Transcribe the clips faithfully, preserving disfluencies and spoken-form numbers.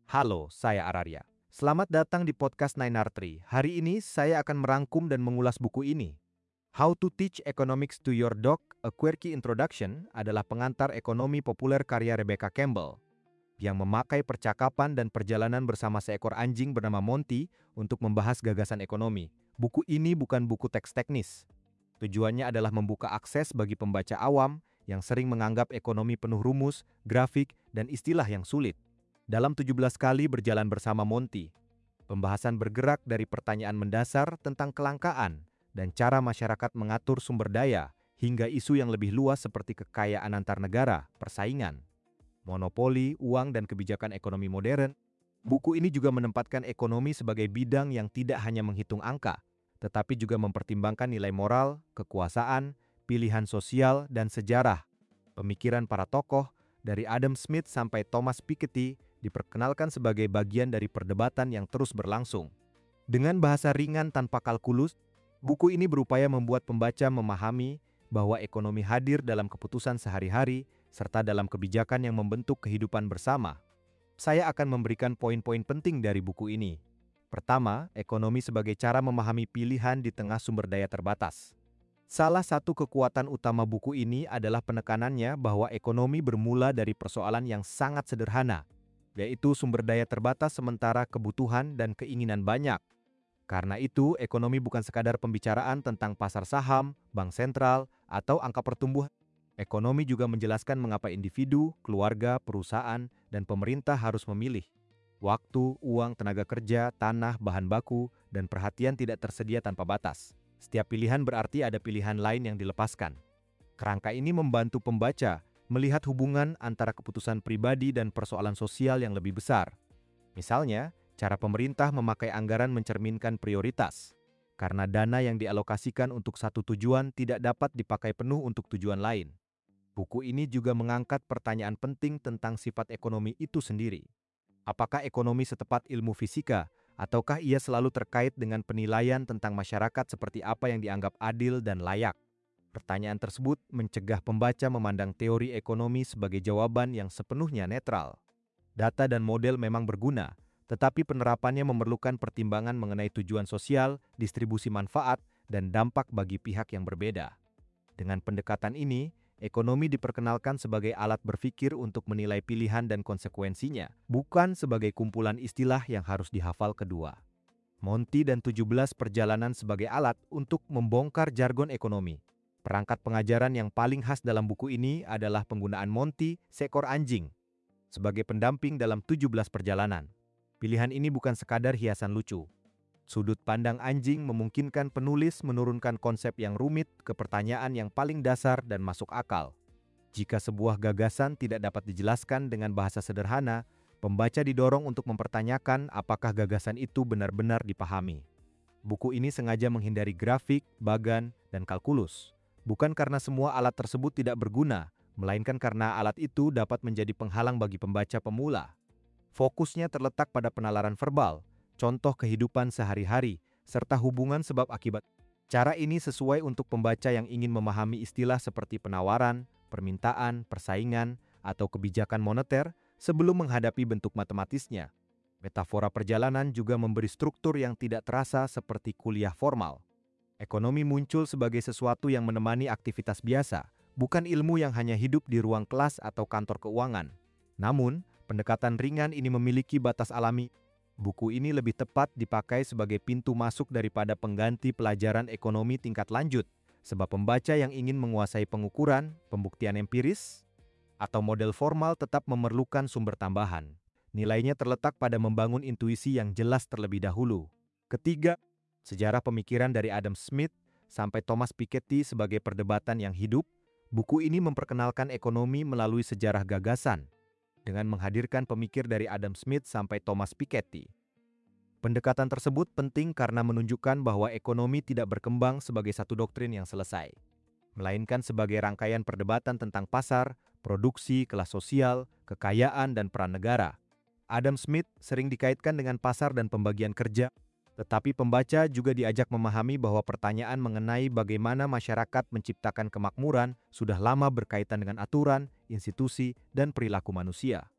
Halo, saya Araria. Selamat datang di podcast Nine R Tree. Hari ini saya akan merangkum dan mengulas buku ini. How to Teach Economics to Your Dog, A Quirky Introduction adalah pengantar ekonomi populer karya Rebecca Campbell yang memakai percakapan dan perjalanan bersama seekor anjing bernama Monty untuk membahas gagasan ekonomi. Buku ini bukan buku teks teknis. Tujuannya adalah membuka akses bagi pembaca awam yang sering menganggap ekonomi penuh rumus, grafik, dan istilah yang sulit. Dalam tujuh belas kali berjalan bersama Monty, pembahasan bergerak dari pertanyaan mendasar tentang kelangkaan dan cara masyarakat mengatur sumber daya hingga isu yang lebih luas seperti kekayaan antar negara, persaingan, monopoli, uang, dan kebijakan ekonomi modern. Buku ini juga menempatkan ekonomi sebagai bidang yang tidak hanya menghitung angka, tetapi juga mempertimbangkan nilai moral, kekuasaan, pilihan sosial, dan sejarah. Pemikiran para tokoh, dari Adam Smith sampai Thomas Piketty, diperkenalkan sebagai bagian dari perdebatan yang terus berlangsung. Dengan bahasa ringan tanpa kalkulus, buku ini berupaya membuat pembaca memahami bahwa ekonomi hadir dalam keputusan sehari-hari serta dalam kebijakan yang membentuk kehidupan bersama. Saya akan memberikan poin-poin penting dari buku ini. Pertama, ekonomi sebagai cara memahami pilihan di tengah sumber daya terbatas. Salah satu kekuatan utama buku ini adalah penekanannya bahwa ekonomi bermula dari persoalan yang sangat sederhana, yaitu sumber daya terbatas sementara kebutuhan dan keinginan banyak. Karena itu, ekonomi bukan sekadar pembicaraan tentang pasar saham, bank sentral, atau angka pertumbuhan. Ekonomi juga menjelaskan mengapa individu, keluarga, perusahaan, dan pemerintah harus memilih. Waktu, uang, tenaga kerja, tanah, bahan baku, dan perhatian tidak tersedia tanpa batas. Setiap pilihan berarti ada pilihan lain yang dilepaskan. Kerangka ini membantu pembaca melihat hubungan antara keputusan pribadi dan persoalan sosial yang lebih besar. Misalnya, cara pemerintah memakai anggaran mencerminkan prioritas, karena dana yang dialokasikan untuk satu tujuan tidak dapat dipakai penuh untuk tujuan lain. Buku ini juga mengangkat pertanyaan penting tentang sifat ekonomi itu sendiri. Apakah ekonomi setepat ilmu fisika, ataukah ia selalu terkait dengan penilaian tentang masyarakat seperti apa yang dianggap adil dan layak? Pertanyaan tersebut mencegah pembaca memandang teori ekonomi sebagai jawaban yang sepenuhnya netral. Data dan model memang berguna, tetapi penerapannya memerlukan pertimbangan mengenai tujuan sosial, distribusi manfaat, dan dampak bagi pihak yang berbeda. Dengan pendekatan ini, ekonomi diperkenalkan sebagai alat berpikir untuk menilai pilihan dan konsekuensinya, bukan sebagai kumpulan istilah yang harus dihafal kedua. Monty dan tujuh belas perjalanan sebagai alat untuk membongkar jargon ekonomi. Perangkat pengajaran yang paling khas dalam buku ini adalah penggunaan Monty, seekor anjing, sebagai pendamping dalam tujuh belas perjalanan. Pilihan ini bukan sekadar hiasan lucu. Sudut pandang anjing memungkinkan penulis menurunkan konsep yang rumit ke pertanyaan yang paling dasar dan masuk akal. Jika sebuah gagasan tidak dapat dijelaskan dengan bahasa sederhana, pembaca didorong untuk mempertanyakan apakah gagasan itu benar-benar dipahami. Buku ini sengaja menghindari grafik, bagan, dan kalkulus. Bukan karena semua alat tersebut tidak berguna, melainkan karena alat itu dapat menjadi penghalang bagi pembaca pemula. Fokusnya terletak pada penalaran verbal, contoh kehidupan sehari-hari, serta hubungan sebab akibat. Cara ini sesuai untuk pembaca yang ingin memahami istilah seperti penawaran, permintaan, persaingan, atau kebijakan moneter sebelum menghadapi bentuk matematisnya. Metafora perjalanan juga memberi struktur yang tidak terasa seperti kuliah formal. Ekonomi muncul sebagai sesuatu yang menemani aktivitas biasa, bukan ilmu yang hanya hidup di ruang kelas atau kantor keuangan. Namun, pendekatan ringan ini memiliki batas alami. Buku ini lebih tepat dipakai sebagai pintu masuk daripada pengganti pelajaran ekonomi tingkat lanjut, sebab pembaca yang ingin menguasai pengukuran, pembuktian empiris, atau model formal tetap memerlukan sumber tambahan. Nilainya terletak pada membangun intuisi yang jelas terlebih dahulu. Ketiga, sejarah pemikiran dari Adam Smith sampai Thomas Piketty sebagai perdebatan yang hidup. Buku ini memperkenalkan ekonomi melalui sejarah gagasan, dengan menghadirkan pemikir dari Adam Smith sampai Thomas Piketty. Pendekatan tersebut penting karena menunjukkan bahwa ekonomi tidak berkembang sebagai satu doktrin yang selesai, melainkan sebagai rangkaian perdebatan tentang pasar, produksi, kelas sosial, kekayaan, dan peran negara. Adam Smith sering dikaitkan dengan pasar dan pembagian kerja, tetapi pembaca juga diajak memahami bahwa pertanyaan mengenai bagaimana masyarakat menciptakan kemakmuran sudah lama berkaitan dengan aturan, institusi, dan perilaku manusia.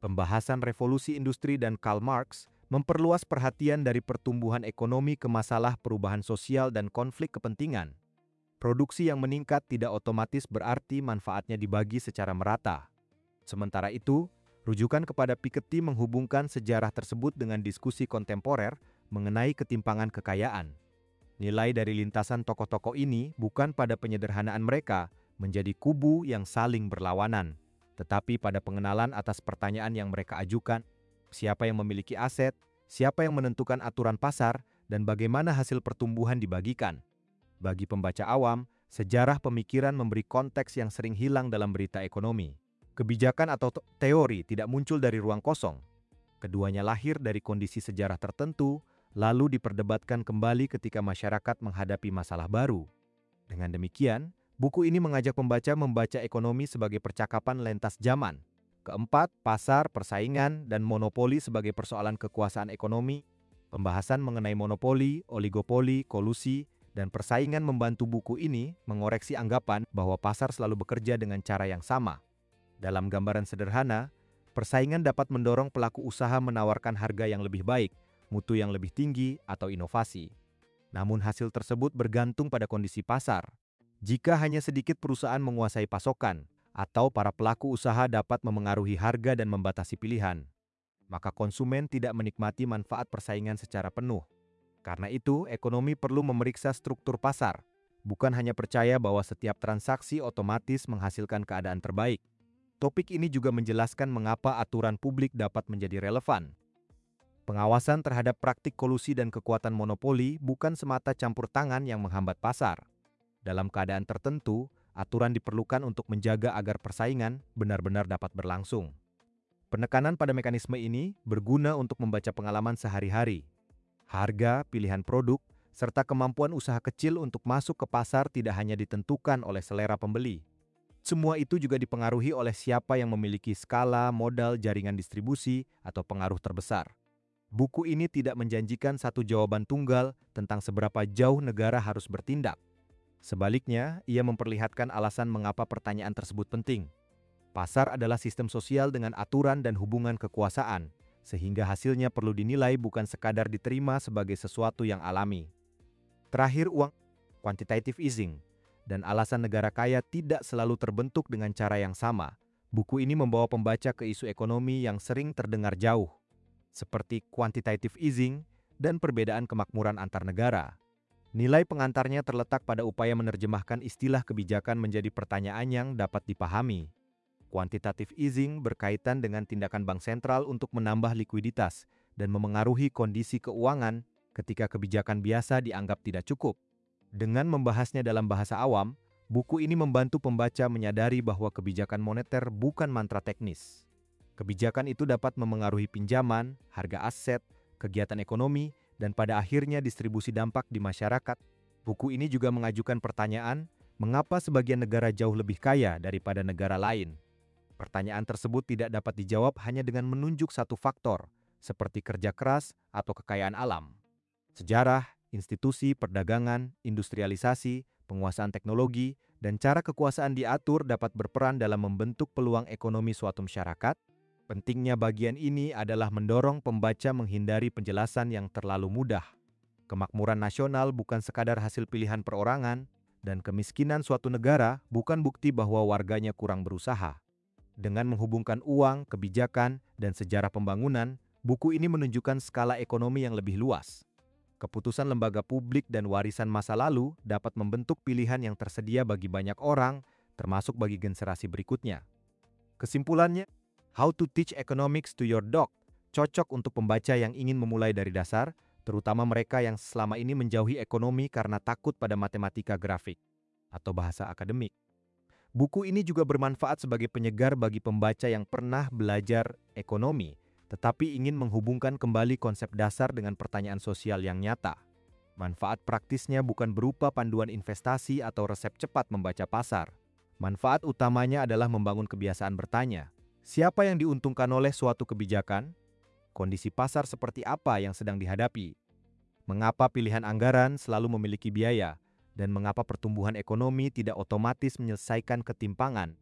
Pembahasan revolusi industri dan Karl Marx memperluas perhatian dari pertumbuhan ekonomi ke masalah perubahan sosial dan konflik kepentingan. Produksi yang meningkat tidak otomatis berarti manfaatnya dibagi secara merata. Sementara itu, rujukan kepada Piketty menghubungkan sejarah tersebut dengan diskusi kontemporer mengenai ketimpangan kekayaan. Nilai dari lintasan tokoh-tokoh ini bukan pada penyederhanaan mereka menjadi kubu yang saling berlawanan, tetapi pada pengenalan atas pertanyaan yang mereka ajukan, siapa yang memiliki aset, siapa yang menentukan aturan pasar, dan bagaimana hasil pertumbuhan dibagikan. Bagi pembaca awam, sejarah pemikiran memberi konteks yang sering hilang dalam berita ekonomi. Kebijakan atau teori tidak muncul dari ruang kosong. Keduanya lahir dari kondisi sejarah tertentu, lalu diperdebatkan kembali ketika masyarakat menghadapi masalah baru. Dengan demikian, buku ini mengajak pembaca membaca ekonomi sebagai percakapan lintas zaman. Keempat, pasar, persaingan, dan monopoli sebagai persoalan kekuasaan ekonomi. Pembahasan mengenai monopoli, oligopoli, kolusi, dan persaingan membantu buku ini mengoreksi anggapan bahwa pasar selalu bekerja dengan cara yang sama. Dalam gambaran sederhana, persaingan dapat mendorong pelaku usaha menawarkan harga yang lebih baik, mutu yang lebih tinggi, atau inovasi. Namun hasil tersebut bergantung pada kondisi pasar. Jika hanya sedikit perusahaan menguasai pasokan, atau para pelaku usaha dapat memengaruhi harga dan membatasi pilihan, maka konsumen tidak menikmati manfaat persaingan secara penuh. Karena itu, ekonomi perlu memeriksa struktur pasar, bukan hanya percaya bahwa setiap transaksi otomatis menghasilkan keadaan terbaik. Topik ini juga menjelaskan mengapa aturan publik dapat menjadi relevan. Pengawasan terhadap praktik kolusi dan kekuatan monopoli bukan semata campur tangan yang menghambat pasar. Dalam keadaan tertentu, aturan diperlukan untuk menjaga agar persaingan benar-benar dapat berlangsung. Penekanan pada mekanisme ini berguna untuk membaca pengalaman sehari-hari. Harga, pilihan produk, serta kemampuan usaha kecil untuk masuk ke pasar tidak hanya ditentukan oleh selera pembeli. Semua itu juga dipengaruhi oleh siapa yang memiliki skala, modal, jaringan distribusi, atau pengaruh terbesar. Buku ini tidak menjanjikan satu jawaban tunggal tentang seberapa jauh negara harus bertindak. Sebaliknya, ia memperlihatkan alasan mengapa pertanyaan tersebut penting. Pasar adalah sistem sosial dengan aturan dan hubungan kekuasaan, sehingga hasilnya perlu dinilai bukan sekadar diterima sebagai sesuatu yang alami. Terakhir, uang quantitative easing dan alasan negara kaya tidak selalu terbentuk dengan cara yang sama. Buku ini membawa pembaca ke isu ekonomi yang sering terdengar jauh, seperti quantitative easing dan perbedaan kemakmuran antar negara. Nilai pengantarnya terletak pada upaya menerjemahkan istilah kebijakan menjadi pertanyaan yang dapat dipahami. Quantitative easing berkaitan dengan tindakan bank sentral untuk menambah likuiditas dan memengaruhi kondisi keuangan ketika kebijakan biasa dianggap tidak cukup. Dengan membahasnya dalam bahasa awam, buku ini membantu pembaca menyadari bahwa kebijakan moneter bukan mantra teknis. Kebijakan itu dapat memengaruhi pinjaman, harga aset, kegiatan ekonomi, dan pada akhirnya distribusi dampak di masyarakat. Buku ini juga mengajukan pertanyaan, mengapa sebagian negara jauh lebih kaya daripada negara lain? Pertanyaan tersebut tidak dapat dijawab hanya dengan menunjuk satu faktor, seperti kerja keras atau kekayaan alam. Sejarah, institusi, perdagangan, industrialisasi, penguasaan teknologi, dan cara kekuasaan diatur dapat berperan dalam membentuk peluang ekonomi suatu masyarakat. Pentingnya bagian ini adalah mendorong pembaca menghindari penjelasan yang terlalu mudah. Kemakmuran nasional bukan sekadar hasil pilihan perorangan, dan kemiskinan suatu negara bukan bukti bahwa warganya kurang berusaha. Dengan menghubungkan uang, kebijakan, dan sejarah pembangunan, buku ini menunjukkan skala ekonomi yang lebih luas. Keputusan lembaga publik dan warisan masa lalu dapat membentuk pilihan yang tersedia bagi banyak orang, termasuk bagi generasi berikutnya. Kesimpulannya, How to Teach Economics to Your Dog cocok untuk pembaca yang ingin memulai dari dasar, terutama mereka yang selama ini menjauhi ekonomi karena takut pada matematika grafik atau bahasa akademik. Buku ini juga bermanfaat sebagai penyegar bagi pembaca yang pernah belajar ekonomi, tetapi ingin menghubungkan kembali konsep dasar dengan pertanyaan sosial yang nyata. Manfaat praktisnya bukan berupa panduan investasi atau resep cepat membaca pasar. Manfaat utamanya adalah membangun kebiasaan bertanya. Siapa yang diuntungkan oleh suatu kebijakan? Kondisi pasar seperti apa yang sedang dihadapi? Mengapa pilihan anggaran selalu memiliki biaya? Dan mengapa pertumbuhan ekonomi tidak otomatis menyelesaikan ketimpangan?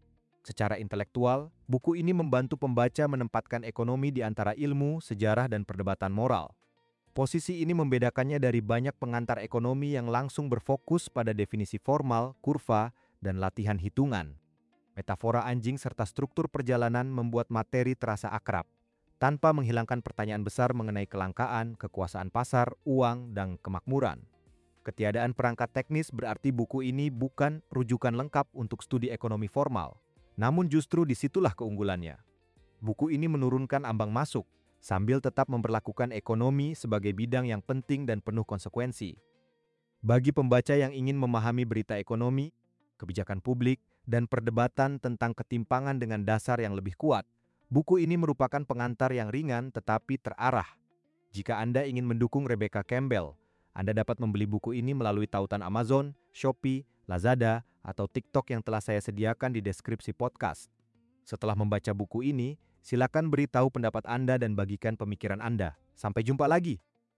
Secara intelektual, buku ini membantu pembaca menempatkan ekonomi di antara ilmu, sejarah, dan perdebatan moral. Posisi ini membedakannya dari banyak pengantar ekonomi yang langsung berfokus pada definisi formal, kurva, dan latihan hitungan. Metafora anjing serta struktur perjalanan membuat materi terasa akrab, tanpa menghilangkan pertanyaan besar mengenai kelangkaan, kekuasaan pasar, uang, dan kemakmuran. Ketiadaan perangkat teknis berarti buku ini bukan rujukan lengkap untuk studi ekonomi formal, namun justru disitulah keunggulannya. Buku ini menurunkan ambang masuk, sambil tetap memperlakukan ekonomi sebagai bidang yang penting dan penuh konsekuensi. Bagi pembaca yang ingin memahami berita ekonomi, kebijakan publik, dan perdebatan tentang ketimpangan dengan dasar yang lebih kuat, buku ini merupakan pengantar yang ringan tetapi terarah. Jika Anda ingin mendukung Rebecca Campbell, Anda dapat membeli buku ini melalui tautan Amazon, Shopee, Lazada, atau TikTok yang telah saya sediakan di deskripsi podcast. Setelah membaca buku ini, silakan beritahu pendapat Anda dan bagikan pemikiran Anda. Sampai jumpa lagi!